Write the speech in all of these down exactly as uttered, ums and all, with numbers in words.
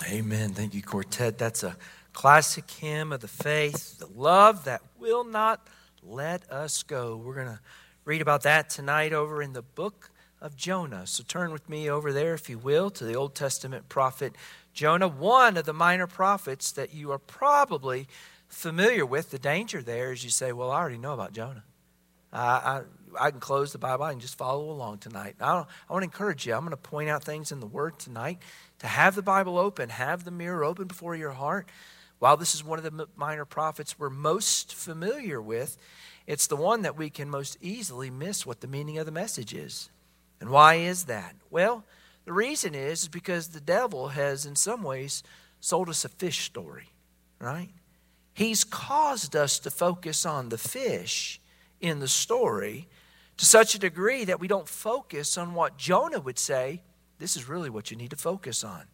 Amen. Thank you, Quartet. That's a classic hymn of the faith, the love that will not let us go. We're going to read about that tonight over in the book of Jonah. So turn with me over there, if you will, to the Old Testament prophet Jonah, one of the minor prophets that you are probably familiar with. The danger there is you say, well, I already know about Jonah. Uh, I, I can close the Bible. I can just follow along tonight. I, don't, I want to encourage you. I'm going to point out things in the Word tonight. To have the Bible open, have the mirror open before your heart. While this is one of the minor prophets we're most familiar with, it's the one that we can most easily miss what the meaning of the message is. And why is that? Well, the reason is, is because the devil has in some ways sold us a fish story, right? He's caused us to focus on the fish in the story to such a degree that we don't focus on what Jonah would say. This is really what you need to focus on.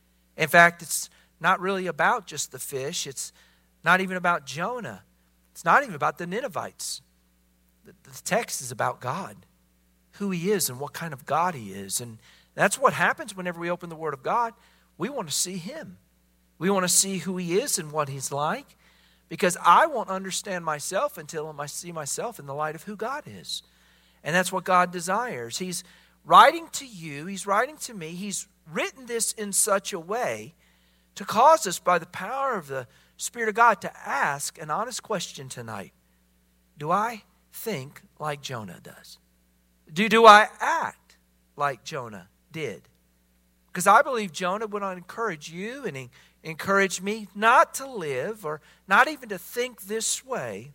In fact, it's not really about just the fish. It's not even about Jonah. It's not even about the Ninevites. The, the text is about God, who He is and what kind of God He is. And that's what happens whenever we open the Word of God. We want to see Him. We want to see who He is and what He's like, because I won't understand myself until I see myself in the light of who God is. And that's what God desires. He's writing to you, He's writing to me, He's written this in such a way to cause us by the power of the Spirit of God to ask an honest question tonight. Do I think like Jonah does? Do, do I act like Jonah did? Because I believe Jonah would encourage you and he encouraged me not to live or not even to think this way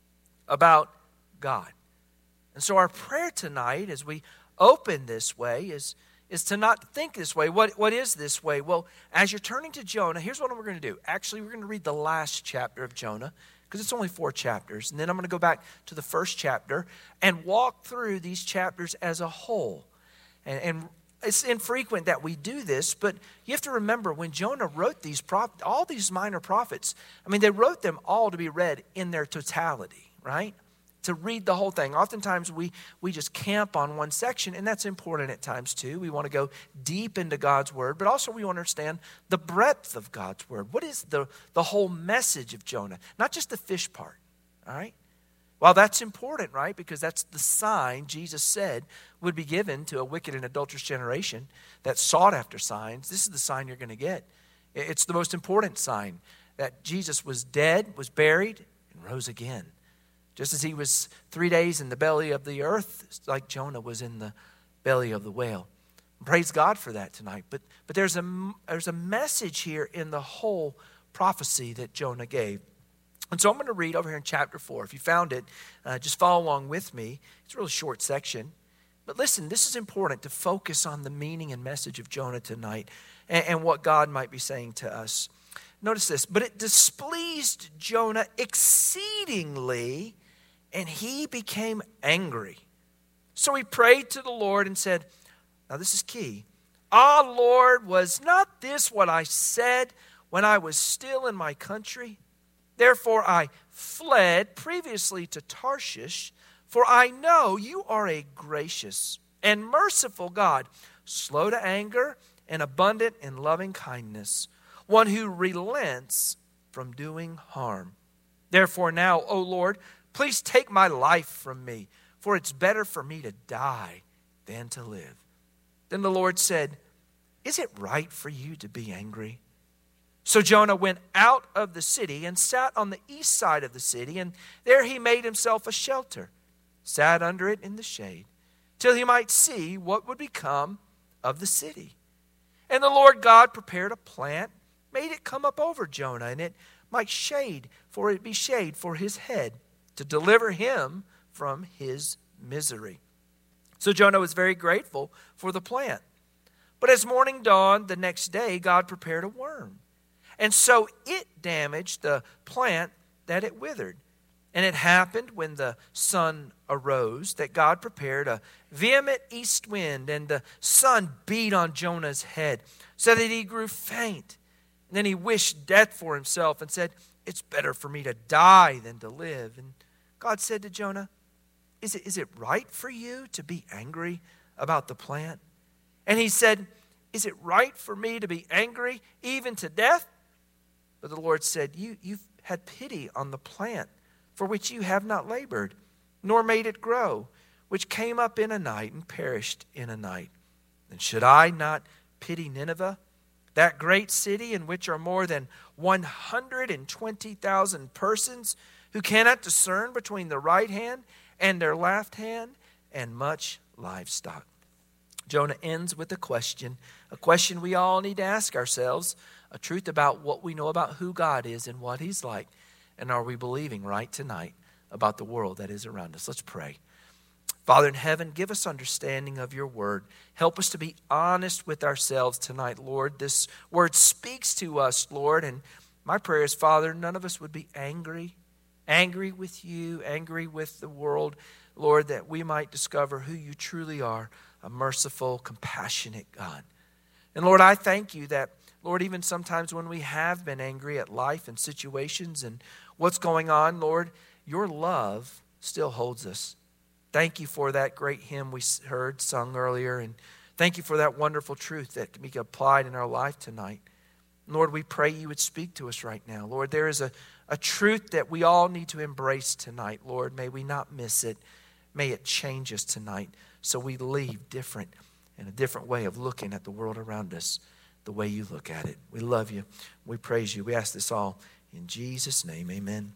about God. And so our prayer tonight as we open this way is, is to not think this way. What, what is this way? Well, as you're turning to Jonah, here's what we're going to do. Actually, we're going to read the last chapter of Jonah because it's only four chapters. And then I'm going to go back to the first chapter and walk through these chapters as a whole. And, and it's infrequent that we do this, but you have to remember when Jonah wrote these prophets, all these minor prophets, I mean, they wrote them all to be read in their totality, right? To read the whole thing. Oftentimes we, we just camp on one section, and that's important at times too. We want to go deep into God's Word, but also we want to understand the breadth of God's Word. What is the, the whole message of Jonah? Not just the fish part, all right? Well, that's important, right? Because that's the sign Jesus said would be given to a wicked and adulterous generation that sought after signs. This is the sign you're going to get. It's the most important sign, that Jesus was dead, was buried, and rose again. Just as He was three days in the belly of the earth, like Jonah was in the belly of the whale. Praise God for that tonight. But, but there's, a, there's a message here in the whole prophecy that Jonah gave. And so I'm going to read over here in chapter four. If you found it, uh, just follow along with me. It's a really short section. But listen, this is important to focus on the meaning and message of Jonah tonight and, and what God might be saying to us. Notice this. But it displeased Jonah exceedingly, and he became angry. So he prayed to the Lord and said, now this is key. Ah, Lord, was not this what I said when I was still in my country? Therefore I fled previously to Tarshish, for I know you are a gracious and merciful God, slow to anger and abundant in loving kindness, one who relents from doing harm. Therefore now, O Lord, please take my life from me, for it's better for me to die than to live. Then the Lord said, is it right for you to be angry? So Jonah went out of the city and sat on the east side of the city, and there he made himself a shelter, sat under it in the shade, till he might see what would become of the city. And the Lord God prepared a plant, made it come up over Jonah, and it might shade, for it be shade for his head, to deliver him from his misery. So Jonah was very grateful for the plant. But as morning dawned the next day, God prepared a worm. And so it damaged the plant that it withered. And it happened when the sun arose that God prepared a vehement east wind, and the sun beat on Jonah's head so that he grew faint. And then he wished death for himself and said, it's better for me to die than to live. And God said to Jonah, is it, is it right for you to be angry about the plant? And he said, is it right for me to be angry even to death? But the Lord said, you, you've had pity on the plant for which you have not labored, nor made it grow, which came up in a night and perished in a night. And should I not pity Nineveh, that great city in which are more than one hundred twenty thousand persons who cannot discern between the right hand and their left hand, and much livestock? Jonah ends with a question, a question we all need to ask ourselves, a truth about what we know about who God is and what He's like. And are we believing right tonight about the world that is around us? Let's pray. Father in heaven, give us understanding of your word. Help us to be honest with ourselves tonight, Lord. This word speaks to us, Lord. And my prayer is, Father, none of us would be angry, angry with you, angry with the world, Lord, that we might discover who you truly are, a merciful, compassionate God. And Lord, I thank you that, Lord, even sometimes when we have been angry at life and situations and what's going on, Lord, your love still holds us. Thank you for that great hymn we heard sung earlier, and thank you for that wonderful truth that can be applied in our life tonight. Lord, we pray you would speak to us right now. Lord, there is a, a truth that we all need to embrace tonight. Lord, may we not miss it. May it change us tonight so we leave different and a different way of looking at the world around us, the way you look at it. We love you. We praise you. We ask this all in Jesus' name. Amen.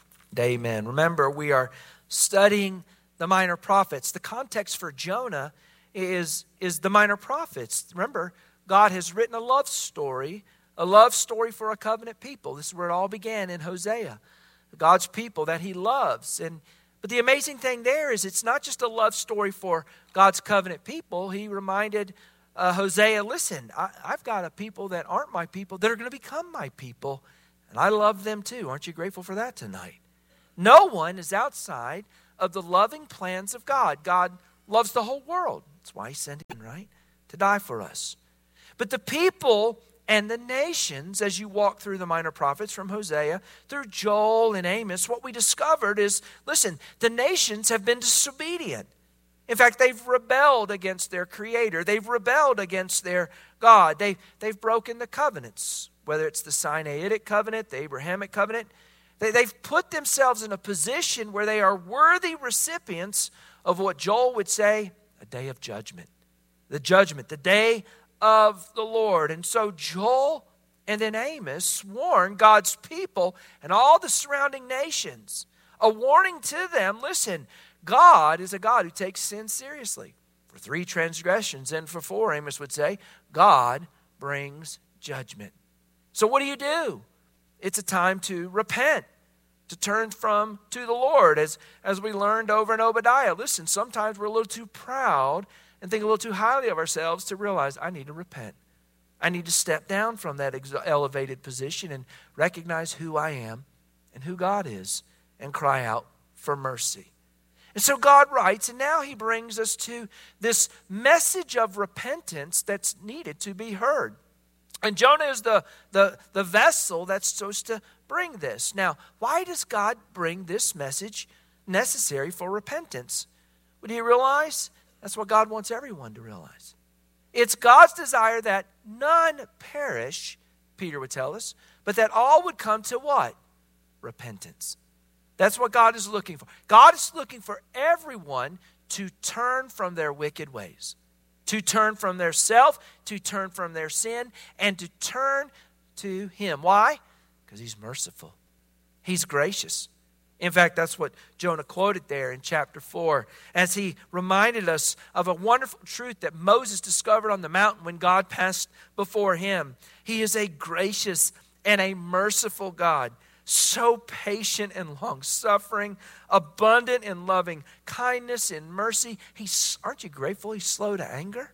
Amen. Remember, we are studying the minor prophets. The context for Jonah is, is the minor prophets. Remember, God has written a love story, a love story for a covenant people. This is where it all began in Hosea. God's people that he loves. And but the amazing thing there is it's not just a love story for God's covenant people. He reminded uh, Hosea, listen, I, I've got a people that aren't my people that are going to become my people. And I love them too. Aren't you grateful for that tonight? No one is outside of the loving plans of God. God loves the whole world. That's why he sent him, right? To die for us. But the people and the nations, as you walk through the minor prophets from Hosea, through Joel and Amos, what we discovered is, listen, the nations have been disobedient. In fact, they've rebelled against their Creator. They've rebelled against their God. They, they've broken the covenants, whether it's the Sinaitic covenant, the Abrahamic covenant. They, they've put themselves in a position where they are worthy recipients of what Joel would say, a day of judgment. The judgment, the day of the Lord. And so Joel and then Amos warn God's people and all the surrounding nations, a warning to them, listen, God is a God who takes sin seriously. For three transgressions and for four, Amos would say, God brings judgment. So what do you do? It's a time to repent, to turn from to the Lord. As, as we learned over in Obadiah, listen, sometimes we're a little too proud and think a little too highly of ourselves to realize I need to repent. I need to step down from that ex- elevated position and recognize who I am and who God is and cry out for mercy. And so God writes, and now he brings us to this message of repentance that's needed to be heard. And Jonah is the, the, the vessel that's supposed to bring this. Now, why does God bring this message necessary for repentance? Would you realize? That's what God wants everyone to realize. It's God's desire that none perish, Peter would tell us, but that all would come to what? Repentance. That's what God is looking for. God is looking for everyone to turn from their wicked ways. To turn from their self, to turn from their sin, and to turn to him. Why? Because he's merciful. He's gracious. In fact, that's what Jonah quoted there in chapter four, as he reminded us of a wonderful truth that Moses discovered on the mountain when God passed before him. He is a gracious and a merciful God, so patient and long-suffering, abundant in loving kindness and mercy. He's, aren't you grateful he's slow to anger?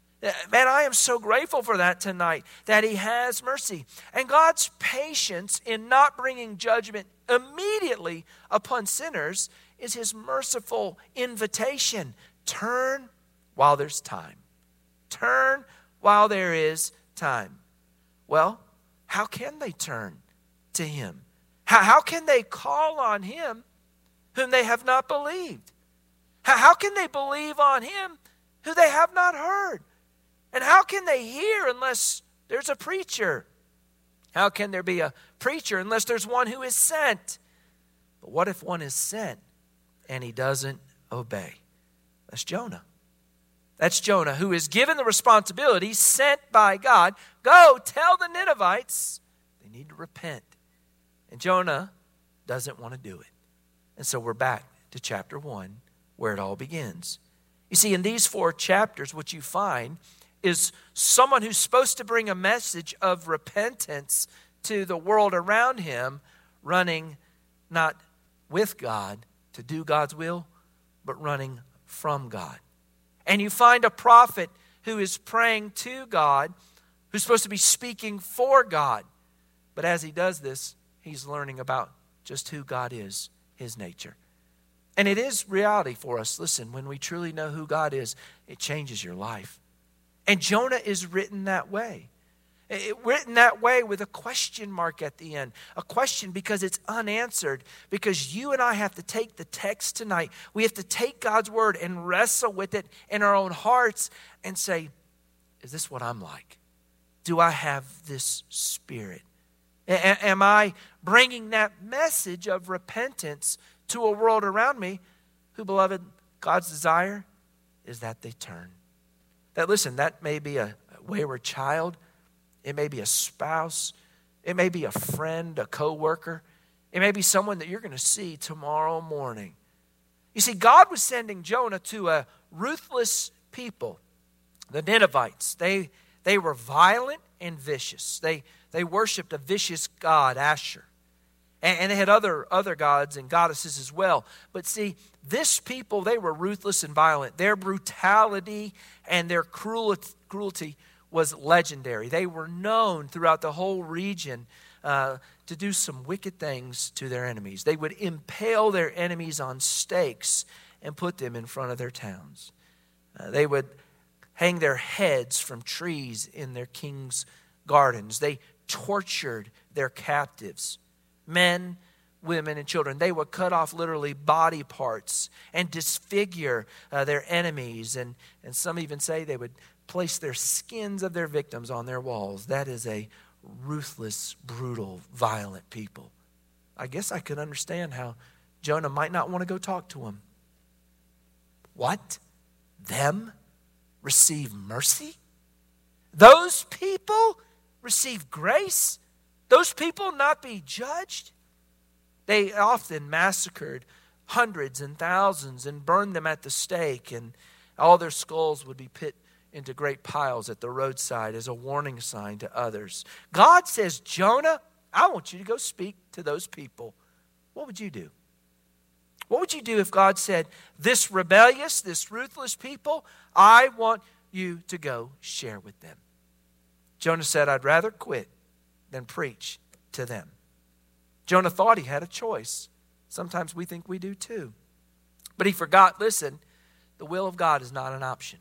Man, I am so grateful for that tonight, that he has mercy. And God's patience in not bringing judgment immediately upon sinners is his merciful invitation. Turn while there's time. Turn while there is time. Well, how can they turn to him? How, how can they call on him whom they have not believed? How, how can they believe on him who they have not heard? And how can they hear unless there's a preacher? How can there be a preacher unless there's one who is sent? But what if one is sent and he doesn't obey? That's Jonah. That's Jonah, who is given the responsibility, sent by God. Go tell the Ninevites they need to repent. And Jonah doesn't want to do it. And so we're back to chapter one, where it all begins. You see, in these four chapters, what you find is someone who's supposed to bring a message of repentance to the world around him, running not with God to do God's will, but running from God. And you find a prophet who is praying to God, who's supposed to be speaking for God. But as he does this, he's learning about just who God is, his nature. And it is reality for us. Listen, when we truly know who God is, it changes your life. And Jonah is written that way. It, written that way with a question mark at the end. A question because it's unanswered. Because you and I have to take the text tonight. We have to take God's word and wrestle with it in our own hearts and say, is this what I'm like? Do I have this spirit? A- am I bringing that message of repentance to a world around me who, beloved, God's desire is that they turn? That, listen, that may be a wayward child. It may be a spouse. It may be a friend, a coworker. It may be someone that you're going to see tomorrow morning. You see, God was sending Jonah to a ruthless people, the Ninevites. They, they were violent and vicious. They, they worshipped a vicious god, Asher. And, and they had other, other gods and goddesses as well. But see, this people, they were ruthless and violent. Their brutality and their cruelty, cruelty was legendary. They were known throughout the whole region uh, to do some wicked things to their enemies. They would impale their enemies on stakes and put them in front of their towns. Uh, they would hang their heads from trees in their king's gardens. They tortured their captives, men, women, and children. They would cut off literally body parts and disfigure uh, their enemies. And, and some even say they would place their skins of their victims on their walls. That is a ruthless, brutal, violent people. I guess I could understand how Jonah might not want to go talk to them. What? Them receive mercy? Those people receive grace? Those people not be judged? They often massacred hundreds and thousands and burned them at the stake, and all their skulls would be put into great piles at the roadside as a warning sign to others. God says, Jonah, I want you to go speak to those people. What would you do? What would you do if God said, this rebellious, this ruthless people, I want you to go share with them? Jonah said, I'd rather quit than preach to them. Jonah thought he had a choice. Sometimes we think we do too. But he forgot, listen, the will of God is not an option.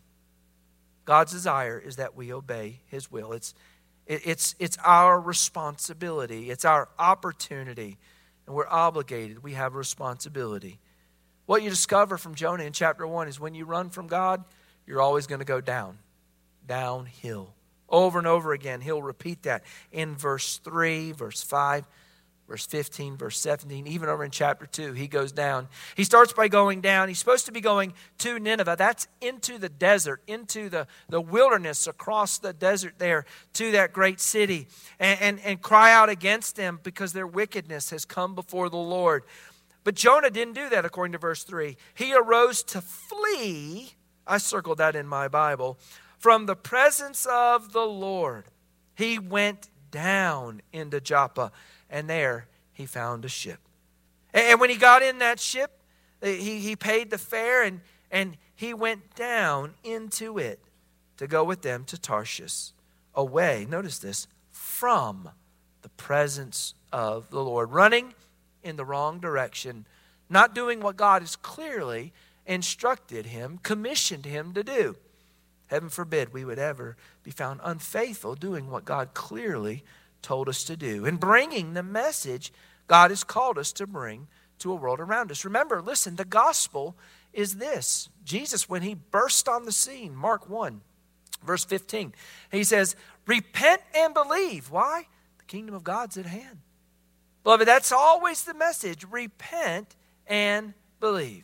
God's desire is that we obey his will. It's, it's, it's our responsibility. It's our opportunity. And we're obligated. We have a responsibility. What you discover from Jonah in chapter one is when you run from God, you're always going to go down, downhill. Over and over again, he'll repeat that in verse three, verse five, verse fifteen, verse seventeen, even over in chapter two, he goes down. He starts by going down. He's supposed to be going to Nineveh. That's into the desert, into the, the wilderness, across the desert there to that great city, and, and, and cry out against them because their wickedness has come before the Lord. But Jonah didn't do that according to verse three. He arose to flee, I circled that in my Bible, from the presence of the Lord. He went down into Joppa, and there he found a ship. And when he got in that ship, he, he paid the fare, and, and he went down into it to go with them to Tarshish, away, notice this, from the presence of the Lord. Running in the wrong direction, not doing what God has clearly instructed him, commissioned him to do. Heaven forbid we would ever be found unfaithful doing what God clearly told us to do and bringing the message God has called us to bring to a world around us. Remember, listen, the gospel is this. Jesus, when he burst on the scene, Mark one, Verse fifteen, he says, repent and believe. Why? The kingdom of God's at hand. Beloved, that's always the message. Repent and believe.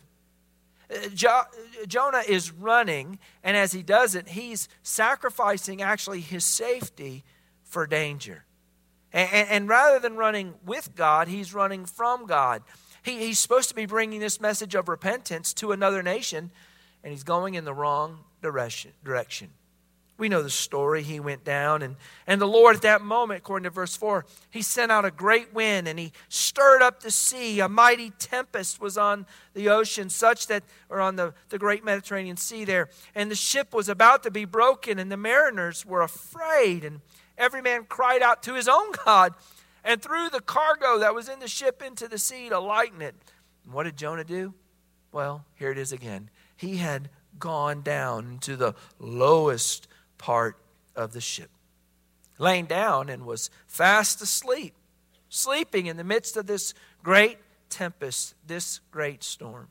Jo- Jonah is running, and as he does it, he's sacrificing actually his safety for danger. And, and, and rather than running with God, he's running from God. He, he's supposed to be bringing this message of repentance to another nation, and he's going in the wrong direction. direction. We know the story. He went down, and, and the Lord at that moment, according to verse four, he sent out a great wind, and he stirred up the sea. A mighty tempest was on the ocean, such that, or on the, the great Mediterranean Sea there, and the ship was about to be broken, and the mariners were afraid, and every man cried out to his own God, and threw the cargo that was in the ship into the sea to lighten it. And what did Jonah do? Well, here it is again. He had gone down into the lowest part of the ship, laying down, and was fast asleep, sleeping in the midst of this great tempest, this great storm.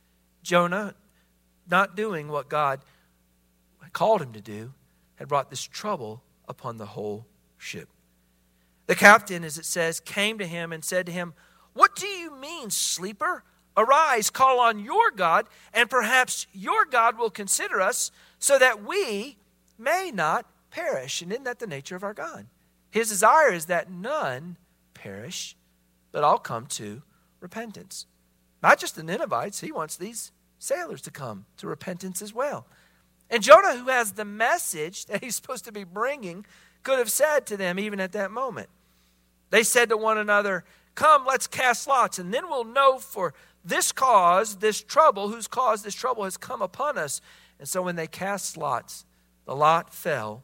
Jonah, not doing what God called him to do, had brought this trouble upon the whole ship. The captain, as it says, came to him and said to him, what do you mean, sleeper? Arise, call on your God, and perhaps your God will consider us, so that we may not perish. And isn't that the nature of our God? His desire is that none perish, but all come to repentance. Not just the Ninevites. He wants these sailors to come to repentance as well. And Jonah, who has the message that he's supposed to be bringing, could have said to them even at that moment. They said to one another, come, let's cast lots, and then we'll know for this cause, this trouble, whose cause this trouble has come upon us. And so when they cast lots, the lot fell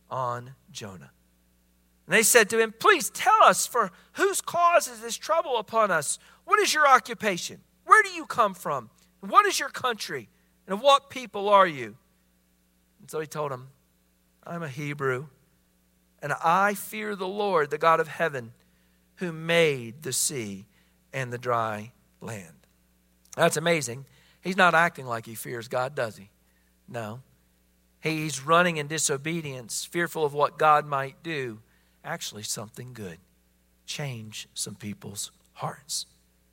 on Jonah. And they said to him, please tell us, for whose cause is this trouble upon us? What is your occupation? Where do you come from? And what is your country? And of what people are you? And so he told him, I'm a Hebrew, and I fear the Lord, the God of heaven, who made the sea and the dry land. That's amazing. He's not acting like he fears God, does he? No. He's running in disobedience, fearful of what God might do. Actually, something good. Change some people's hearts.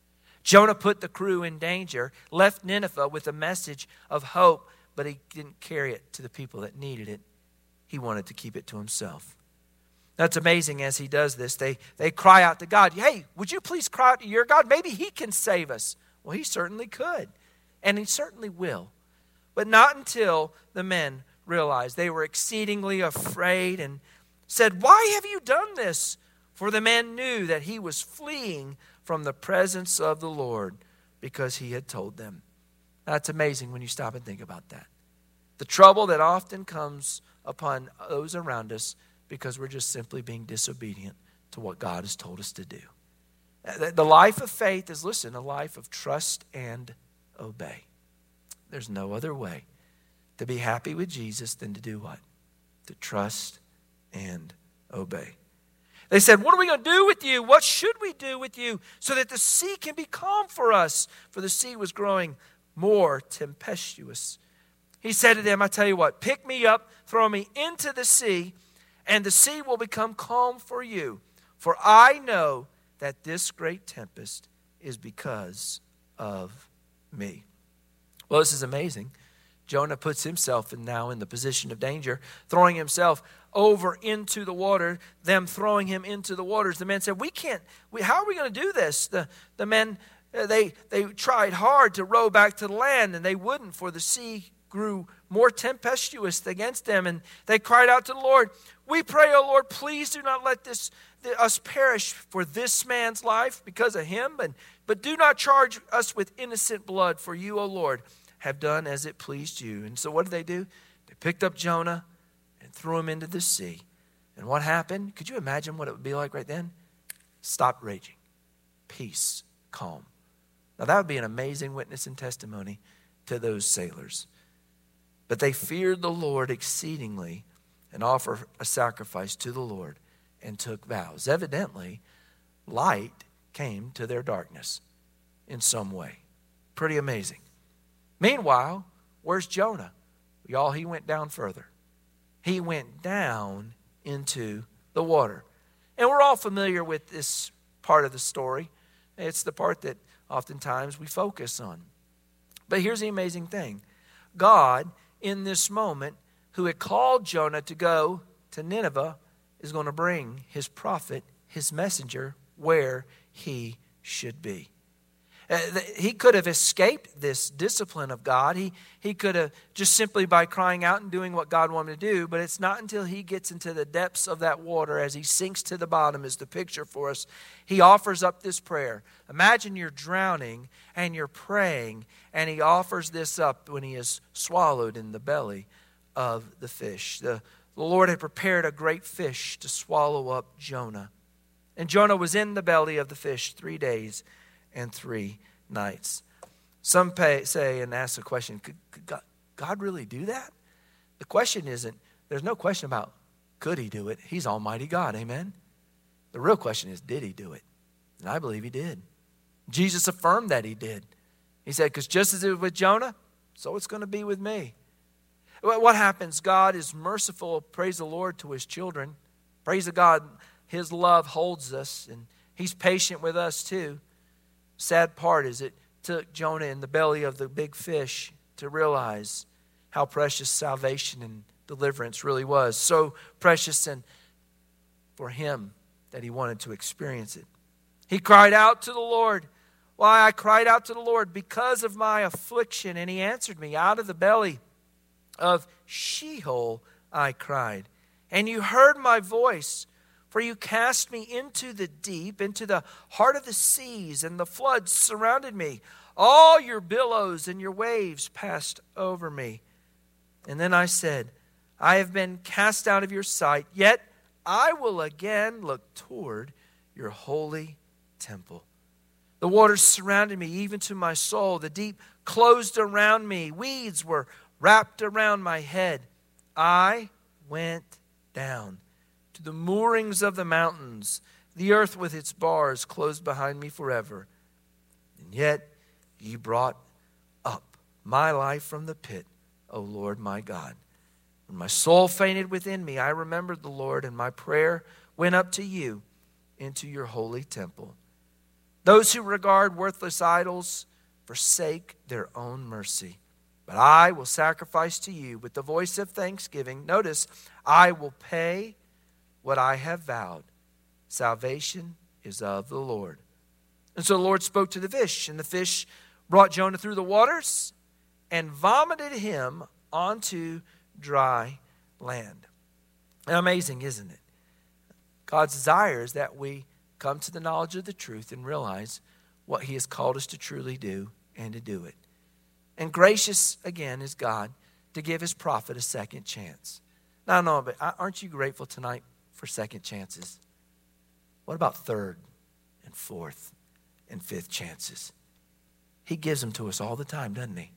Jonah put the crew in danger, left Nineveh with a message of hope, but he didn't carry it to the people that needed it. He wanted to keep it to himself. That's amazing. As he does this, they, they cry out to God, hey, would you please cry out to your God? Maybe he can save us. Well, he certainly could, and he certainly will. But not until the men realized. They were exceedingly afraid and said, why have you done this? For the men knew that he was fleeing from the presence of the Lord because he had told them. That's amazing when you stop and think about that. The trouble that often comes upon those around us because we're just simply being disobedient to what God has told us to do. The life of faith is, listen, a life of trust and obey. There's no other way to be happy with Jesus than to do what? To trust and obey. They said, what are we going to do with you? What should we do with you so that the sea can be calm for us? For the sea was growing more tempestuous. He said to them, I tell you what, pick me up, throw me into the sea, and the sea will become calm for you. For I know that this great tempest is because of me. Well, this is amazing. Jonah puts himself in now in the position of danger, throwing himself over into the water, them throwing him into the waters. The men said, we can't, we, how are we going to do this? The, the men, they, they tried hard to row back to the land, and they wouldn't, for the sea grew more tempestuous against them. And they cried out to the Lord, we pray, O Lord, please do not let this us perish for this man's life because of him, but, but do not charge us with innocent blood, for you, O Lord, have done as it pleased you. And so what did they do? They picked up Jonah and threw him into the sea. And what happened? Could you imagine what it would be like right then? Stop raging. Peace. Calm. Now that would be an amazing witness and testimony to those sailors. But they feared the Lord exceedingly and offered a sacrifice to the Lord and took vows. Evidently, light came to their darkness in some way. Pretty amazing. Meanwhile, where's Jonah? Y'all, he went down further. he went down into the water. And we're all familiar with this part of the story. It's the part that oftentimes we focus on. But here's the amazing thing. God, in this moment, who had called Jonah to go to Nineveh, is going to bring his prophet, his messenger, where he should be. Uh, he could have escaped this discipline of God. He, he could have just simply by crying out and doing what God wanted to do, but it's not until he gets into the depths of that water as he sinks to the bottom is the picture for us. He offers up this prayer. Imagine you're drowning and you're praying, and he offers this up when he is swallowed in the belly of the fish. The, the Lord had prepared a great fish to swallow up Jonah. And Jonah was in the belly of the fish three days and three nights. Some pay, say and ask the question, could, could God, God really do that? The question isn't, there's no question about could he do it. He's Almighty God, amen? The real question is, did he do it? And I believe he did. Jesus affirmed that he did. He said, because just as it was with Jonah, so it's going to be with me. What happens? God is merciful, praise the Lord, to his children. Praise the God, his love holds us, and he's patient with us too. Sad part is it took Jonah in the belly of the big fish to realize how precious salvation and deliverance really was. So precious and for him that he wanted to experience it. He cried out to the Lord. Why, I cried out to the Lord because of my affliction, and he answered me. Out of the belly of Sheol I cried, and you heard my voice. For you cast me into the deep, into the heart of the seas, and the floods surrounded me. All your billows and your waves passed over me. And then I said, I have been cast out of your sight, yet I will again look toward your holy temple. The waters surrounded me, even to my soul. The deep closed around me. Weeds were wrapped around my head. I went down to the moorings of the mountains. The earth with its bars closed behind me forever. And yet you brought up my life from the pit, O Lord my God. When my soul fainted within me, I remembered the Lord, and my prayer went up to you into your holy temple. Those who regard worthless idols forsake their own mercy. But I will sacrifice to you with the voice of thanksgiving. Notice, I will pay what I have vowed. Salvation is of the Lord. And so the Lord spoke to the fish, and the fish brought Jonah through the waters and vomited him onto dry land. Amazing, isn't it? God's desire is that we come to the knowledge of the truth and realize what he has called us to truly do and to do it. And gracious, again, is God to give his prophet a second chance. Now, no, but aren't you grateful tonight for second chances? What about third and fourth and fifth chances? He gives them to us all the time, doesn't he?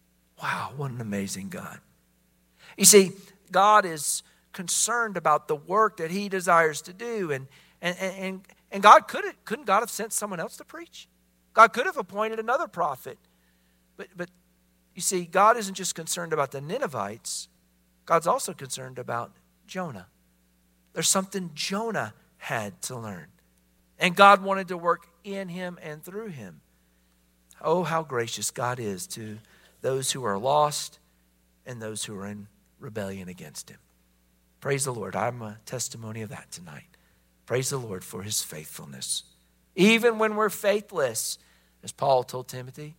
Wow, what an amazing God. You see, God is concerned about the work that he desires to do. And and and, and God could have, couldn't God have sent someone else to preach? God could have appointed another prophet. But but you see, God isn't just concerned about the Ninevites. God's also concerned about Jonah. There's something Jonah had to learn. And God wanted to work in him and through him. Oh, how gracious God is to those who are lost and those who are in rebellion against him. Praise the Lord. I'm a testimony of that tonight. Praise the Lord for his faithfulness. Even when we're faithless, as Paul told Timothy,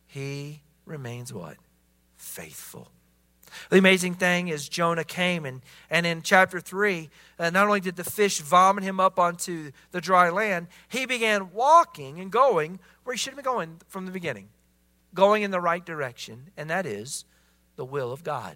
he remains what? Faithful. The amazing thing is Jonah came, and, and in chapter three, uh, not only did the fish vomit him up onto the dry land, he began walking and going where he should have been going from the beginning. Going in the right direction, and that is the will of God.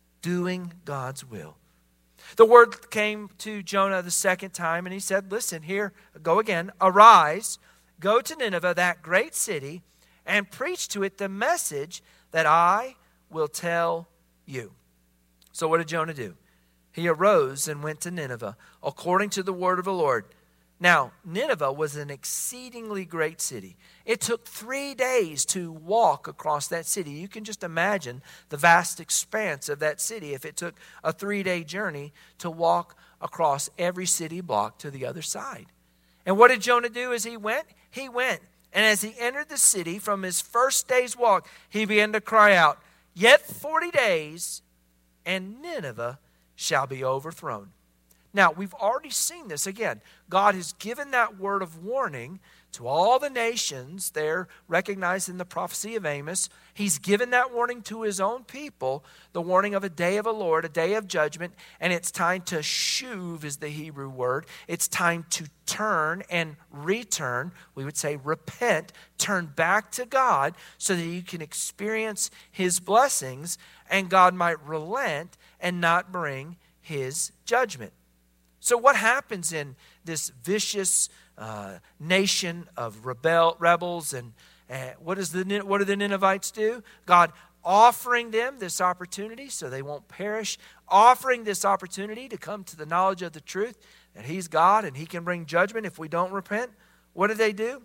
Doing God's will. The word came to Jonah the second time, and he said, listen, here, go again. Arise, go to Nineveh, that great city, and preach to it the message that I will tell you. So what did Jonah do? He arose and went to Nineveh, according to the word of the Lord. Now, Nineveh was an exceedingly great city. It took three days to walk across that city. You can just imagine the vast expanse of that city if it took a three-day journey to walk across every city block to the other side. And what did Jonah do as he went? He went. And as he entered the city from his first day's walk, he began to cry out, "Yet forty days, and Nineveh shall be overthrown." Now, we've already seen this. Again, God has given that word of warning to all the nations there, recognized in the prophecy of Amos. He's given that warning to his own people, the warning of a day of the Lord, a day of judgment, and it's time to shuv is the Hebrew word. It's time to turn and return. We would say repent, turn back to God so that you can experience his blessings and God might relent and not bring his judgment. So what happens in this vicious uh, nation of rebel rebels, and uh, what does the what do the Ninevites do? God offering them this opportunity so they won't perish, offering this opportunity to come to the knowledge of the truth that he's God and he can bring judgment if we don't repent. What do they do?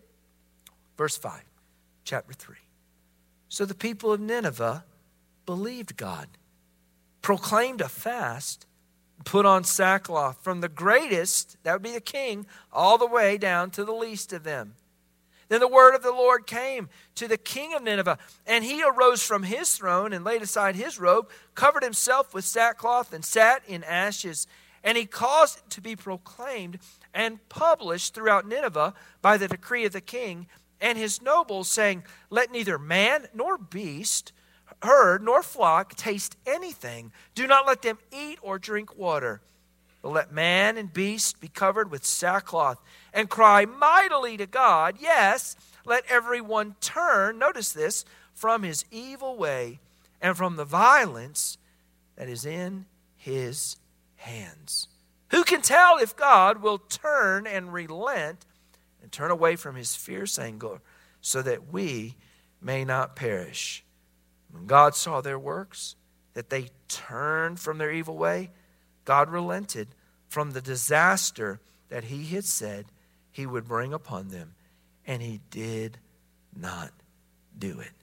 Verse five, chapter three. So the people of Nineveh believed God, proclaimed a fast, put on sackcloth, from the greatest, that would be the king, all the way down to the least of them. Then the word of the Lord came to the king of Nineveh, and he arose from his throne and laid aside his robe, covered himself with sackcloth, and sat in ashes. And he caused it to be proclaimed and published throughout Nineveh by the decree of the king and his nobles, saying, "Let neither man nor beast, herd nor flock taste anything. Do not let them eat or drink water. But let man and beast be covered with sackcloth and cry mightily to God. Yes, let everyone turn," notice this, "from his evil way and from the violence that is in his hands." Who can tell if God will turn and relent and turn away from his fierce anger so that we may not perish? When God saw their works, that they turned from their evil way, God relented from the disaster that he had said he would bring upon them, and he did not do it.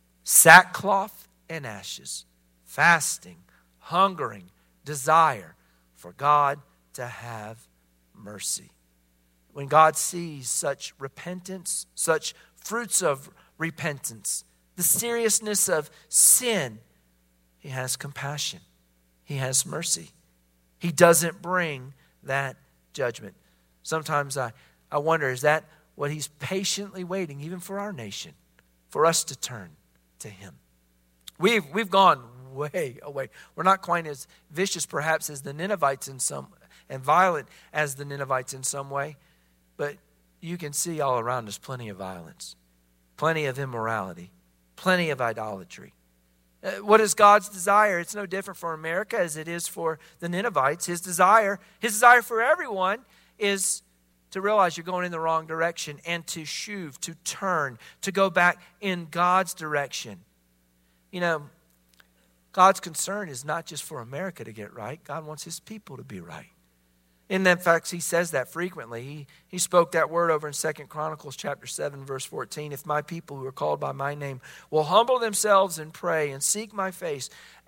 Sackcloth and ashes, fasting, hungering, desire for God to have mercy. When God sees such repentance, such fruits of repentance, the seriousness of sin, he has compassion. He has mercy. He doesn't bring that judgment. Sometimes I, I wonder, is that what he's patiently waiting, even for our nation, for us to turn to him? We've, we've gone way away. We're not quite as vicious, perhaps, as the Ninevites in some, and violent as the Ninevites in some way, but you can see all around us plenty of violence, plenty of immorality, plenty of idolatry. Uh, what is God's desire? It's no different for America as it is for the Ninevites. His desire, his desire for everyone is to realize you're going in the wrong direction and to shuv, to turn, to go back in God's direction. You know, God's concern is not just for America to get right. God wants his people to be right. In fact, he says that frequently. He, he spoke that word over in Second Chronicles chapter seven, verse fourteen. "If my people who are called by my name will humble themselves and pray and seek my face,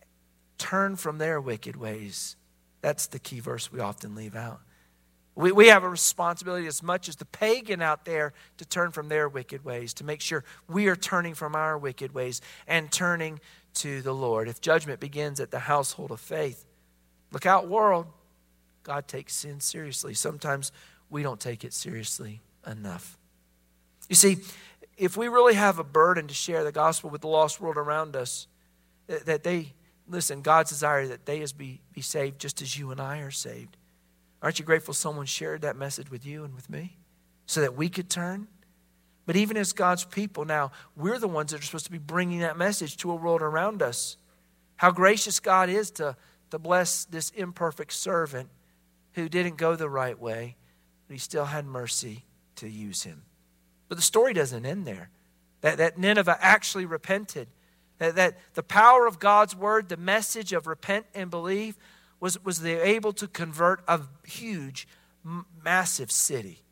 turn from their wicked ways." That's the key verse we often leave out. We, we have a responsibility as much as the pagan out there to turn from their wicked ways, to make sure we are turning from our wicked ways and turning to the Lord. If judgment begins at the household of faith, look out, world. God takes sin seriously. Sometimes we don't take it seriously enough. You see, if we really have a burden to share the gospel with the lost world around us, that they, listen, God's desire that they is be, be saved just as you and I are saved. Aren't you grateful someone shared that message with you and with me so that we could turn? But even as God's people now, we're the ones that are supposed to be bringing that message to a world around us. How gracious God is to, to bless this imperfect servant who didn't go the right way, but he still had mercy to use him. But the story doesn't end there. That, that Nineveh actually repented. That, that the power of God's word, the message of repent and believe, was, was they able to convert a huge, m- massive city.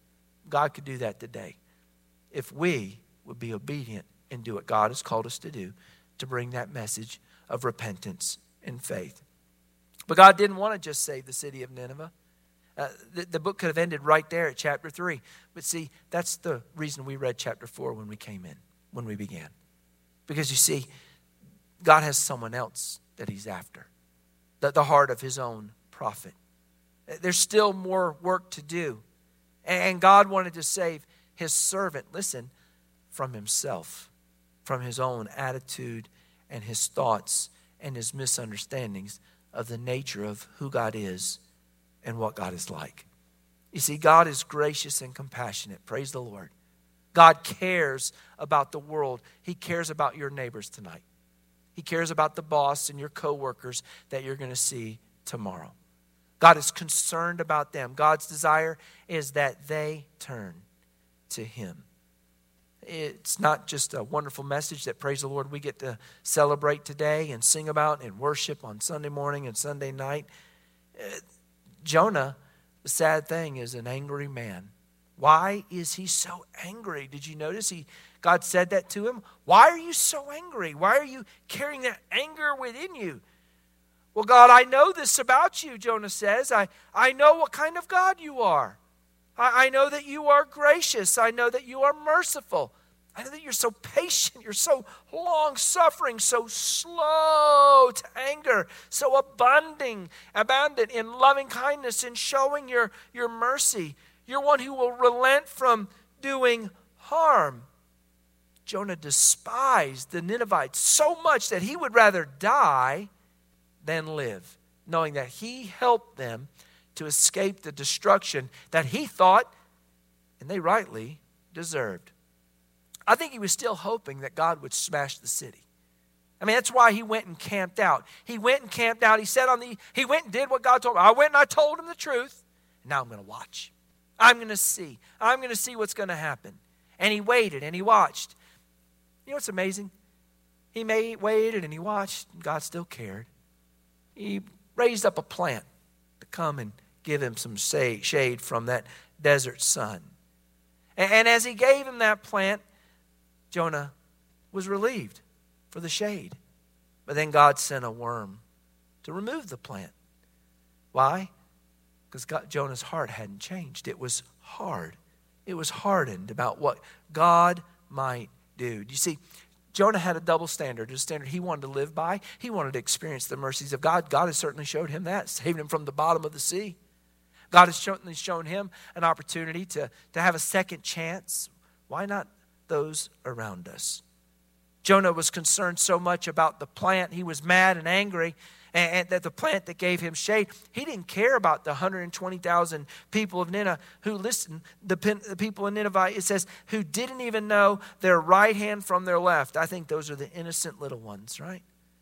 God could do that today if we would be obedient and do what God has called us to do to bring that message of repentance and faith. But God didn't want to just save the city of Nineveh. Uh, the, the book could have ended right there at chapter three. But see, that's the reason we read chapter four when we came in, when we began. Because you see, God has someone else that he's after. The, the heart of his own prophet. There's still more work to do. And God wanted to save his servant, listen, from himself, from his own attitude and his thoughts and his misunderstandings of the nature of who God is and what God is like. You see, God is gracious and compassionate. Praise the Lord. God cares about the world. He cares about your neighbors tonight. He cares about the boss and your coworkers that you're going to see tomorrow. God is concerned about them. God's desire is that they turn to him. It's not just a wonderful message that, praise the Lord, we get to celebrate today and sing about and worship on Sunday morning and Sunday night. Jonah, the sad thing, is an angry man. Why is he so angry? Did you notice he God said that to him? Why are you so angry? Why are you carrying that anger within you? Well, God, I know this about you, Jonah says. I, I know what kind of God you are. I, I know that you are gracious. I know that you are merciful. I know that you're so patient. You're so long-suffering, so slow to anger, so abundant, abundant in loving kindness and showing your, your mercy. You're one who will relent from doing harm. Jonah despised the Ninevites so much that he would rather die than live, knowing that he helped them to escape the destruction that he thought, and they rightly, deserved. I think he was still hoping that God would smash the city. I mean, that's why he went and camped out. He went and camped out. He said on the, he went and did what God told him. I went and I told him the truth. And now I'm going to watch. I'm going to see. I'm going to see what's going to happen. And he waited and he watched. You know what's amazing? He made, waited and he watched, and God still cared. He raised up a plant to come and give him some shade from that desert sun. And, and as he gave him that plant, Jonah was relieved for the shade. But then God sent a worm to remove the plant. Why? Because God, Jonah's heart hadn't changed. It was hard. It was hardened about what God might do. You see, Jonah had a double standard, a standard he wanted to live by. He wanted to experience the mercies of God. God has certainly showed him that, saving him from the bottom of the sea. God has certainly shown him an opportunity to, to have a second chance. Why not those around us? Jonah was concerned so much about the plant. He was mad and angry and, and that the plant that gave him shade. He didn't care about the one hundred twenty thousand people of Nineveh who listened, the, the people in Nineveh, it says, who didn't even know their right hand from their left. I think those are the innocent little ones, right?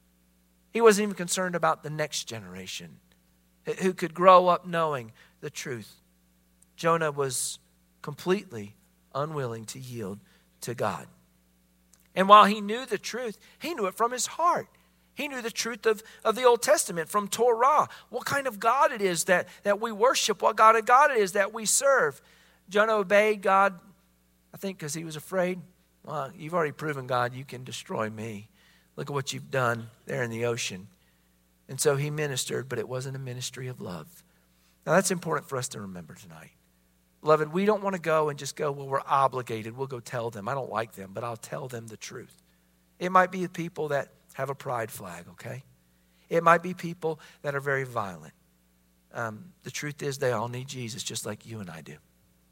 He wasn't even concerned about the next generation who could grow up knowing the truth. Jonah was completely unwilling to yield to God. And while he knew the truth, he knew it from his heart. He knew the truth of, of the Old Testament from Torah, what kind of God it is that, that we worship, what God of God it is that we serve. Jonah obeyed God, I think because he was afraid. Well, you've already proven, God, you can destroy me. Look at what you've done there in the ocean. And so he ministered, but it wasn't a ministry of love. Now that's important for us to remember tonight. Beloved, we don't want to go and just go, well, we're obligated. We'll go tell them. I don't like them, but I'll tell them the truth. It might be people that have a pride flag, okay? It might be people that are very violent. Um, the truth is they all need Jesus just like you and I do.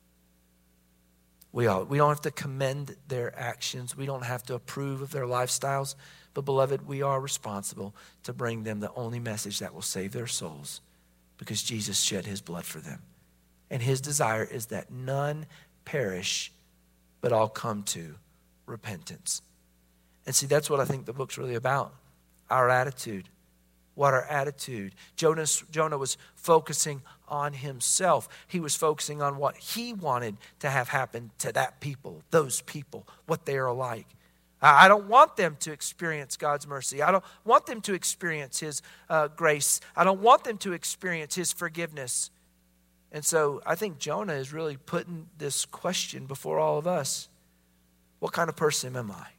We all, we don't have to commend their actions. We don't have to approve of their lifestyles. But beloved, we are responsible to bring them the only message that will save their souls because Jesus shed his blood for them. And his desire is that none perish, but all come to repentance. And see, that's what I think the book's really about. Our attitude. What our attitude. Jonah, Jonah was focusing on himself. He was focusing on what he wanted to have happen to that people, those people, what they are like. I don't want them to experience God's mercy. I don't want them to experience his uh, grace. I don't want them to experience his forgiveness. And so I think Jonah is really putting this question before all of us. What kind of person am I?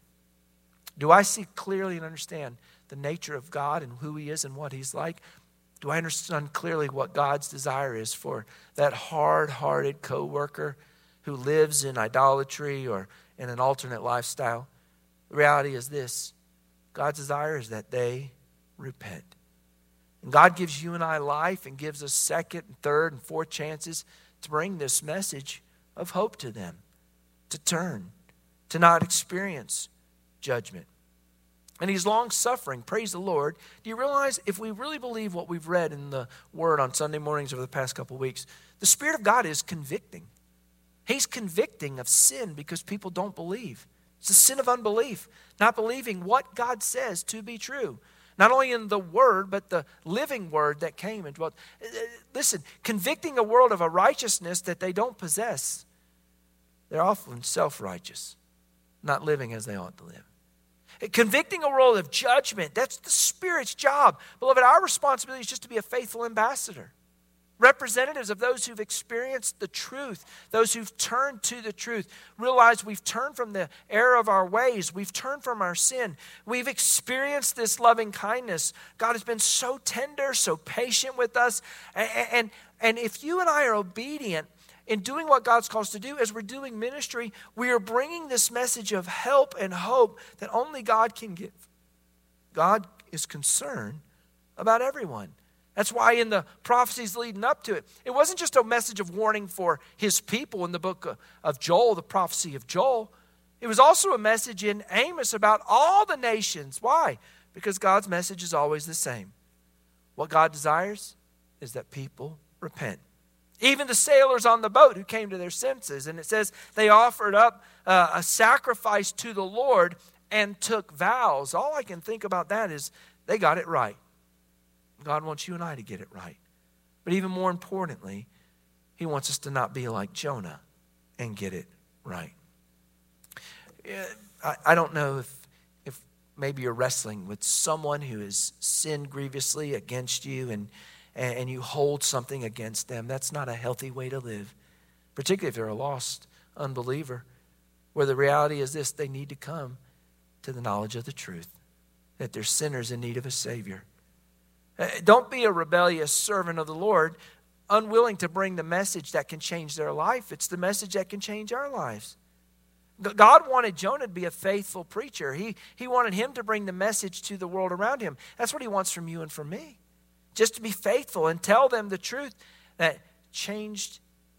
Do I see clearly and understand the nature of God and who he is and what he's like? Do I understand clearly what God's desire is for that hard-hearted coworker who lives in idolatry or in an alternate lifestyle? The reality is this. God's desire is that they repent. And God gives you and I life and gives us second and third and fourth chances to bring this message of hope to them, to turn, to not experience judgment. And he's long-suffering. Praise the Lord. Do you realize if we really believe what we've read in the Word on Sunday mornings over the past couple of weeks, the Spirit of God is convicting. He's convicting of sin because people don't believe. It's a sin of unbelief, not believing what God says to be true. Not only in the Word, but the living Word that came and dwelt. Listen, convicting a world of a righteousness that they don't possess. They're often self-righteous, not living as they ought to live. Convicting a world of judgment, that's the Spirit's job. Beloved, our responsibility is just to be a faithful ambassador. Representatives of those who've experienced the truth, those who've turned to the truth, realize we've turned from the error of our ways, we've turned from our sin, we've experienced this loving kindness. God has been so tender, so patient with us, and, and, and if you and I are obedient in doing what God's called us to do, as we're doing ministry, we are bringing this message of help and hope that only God can give. God is concerned about everyone. That's why in the prophecies leading up to it, it wasn't just a message of warning for his people in the book of Joel, the prophecy of Joel. It was also a message in Amos about all the nations. Why? Because God's message is always the same. What God desires is that people repent. Even the sailors on the boat who came to their senses. And it says they offered up uh, a sacrifice to the Lord and took vows. All I can think about that is they got it right. God wants you and I to get it right. But even more importantly, he wants us to not be like Jonah and get it right. I, I don't know if, if maybe you're wrestling with someone who has sinned grievously against you and and you hold something against them. That's not a healthy way to live, particularly if they're a lost unbeliever, where the reality is this: they need to come to the knowledge of the truth, that they're sinners in need of a Savior. Don't be a rebellious servant of the Lord, unwilling to bring the message that can change their life. It's the message that can change our lives. God wanted Jonah to be a faithful preacher. He, he wanted him to bring the message to the world around him. That's what he wants from you and from me. Just to be faithful and tell them the truth that changed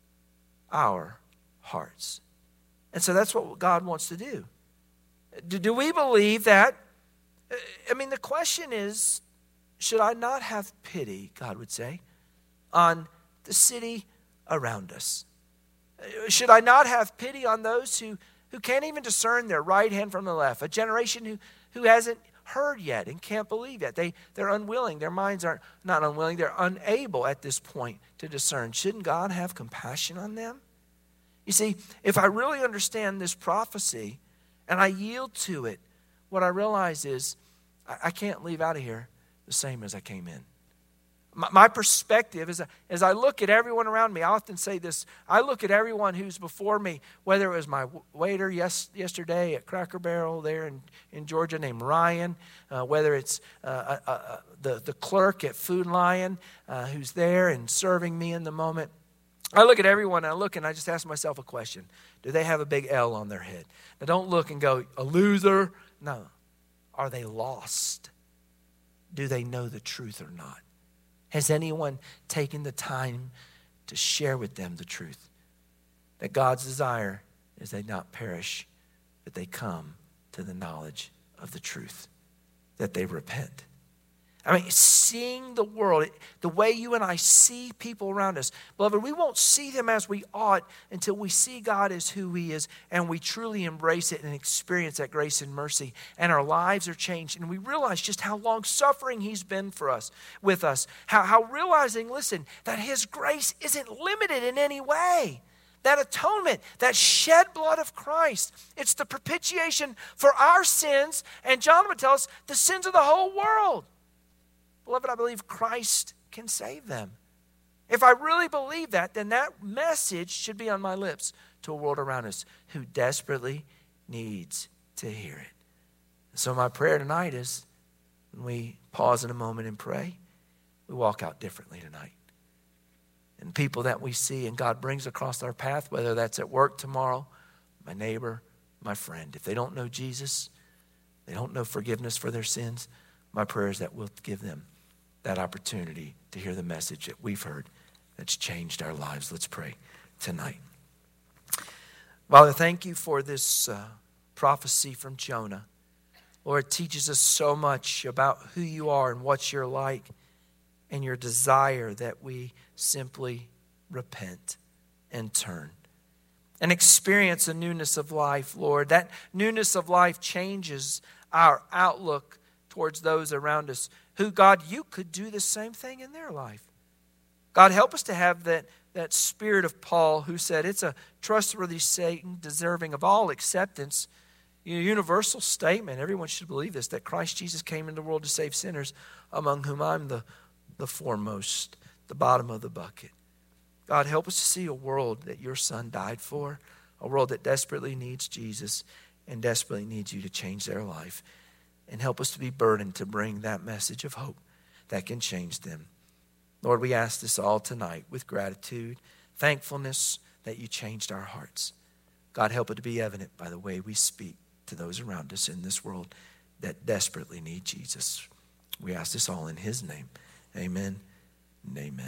our hearts. And so that's what God wants to do. Do, do we believe that? I mean, the question is, should I not have pity, God would say, on the city around us? Should I not have pity on those who, who can't even discern their right hand from the left? A generation who, who hasn't heard yet and can't believe yet. They, they're unwilling. Their minds aren't not unwilling. They're unable at this point to discern. Shouldn't God have compassion on them? You see, if I really understand this prophecy and I yield to it, what I realize is I, I can't leave out of here the same as I came in. My, my perspective is, as I look at everyone around me, I often say this, I look at everyone who's before me, whether it was my waiter yes, yesterday at Cracker Barrel there in, in Georgia named Ryan, uh, whether it's uh, uh, uh, the, the clerk at Food Lion uh, who's there and serving me in the moment. I look at everyone, and I look and I just ask myself a question. Do they have a big L on their head? Now don't look and go, a loser. No. Are they lost? Do they know the truth or not? Has anyone taken the time to share with them the truth? That God's desire is they not perish, but they come to the knowledge of the truth, that they repent. I mean, seeing the world, the way you and I see people around us, beloved, we won't see them as we ought until we see God as who he is and we truly embrace it and experience that grace and mercy, and our lives are changed and we realize just how long-suffering he's been for us, with us, how, how realizing, listen, that his grace isn't limited in any way. That atonement, that shed blood of Christ, it's the propitiation for our sins, and John would tell us the sins of the whole world. Beloved, I believe Christ can save them. If I really believe that, then that message should be on my lips to a world around us who desperately needs to hear it. So my prayer tonight is, when we pause in a moment and pray, we walk out differently tonight. And people that we see and God brings across our path, whether that's at work tomorrow, my neighbor, my friend, if they don't know Jesus, they don't know forgiveness for their sins, my prayer is that we'll give them that opportunity to hear the message that we've heard that's changed our lives. Let's pray tonight. Father, thank you for this uh, prophecy from Jonah. Lord, it teaches us so much about who you are and what you're like, and your desire that we simply repent and turn and experience a newness of life, Lord. That newness of life changes our outlook towards those around us who, God, you could do the same thing in their life. God, help us to have that, that spirit of Paul, who said it's a trustworthy Satan deserving of all acceptance. You know, universal statement, everyone should believe this, that Christ Jesus came into the world to save sinners, among whom I'm the, the foremost, the bottom of the bucket. God, help us to see a world that your Son died for, a world that desperately needs Jesus and desperately needs you to change their life. And help us to be burdened to bring that message of hope that can change them. Lord, we ask this all tonight with gratitude, thankfulness that you changed our hearts. God, help it to be evident by the way we speak to those around us in this world that desperately need Jesus. We ask this all in his name. Amen and amen.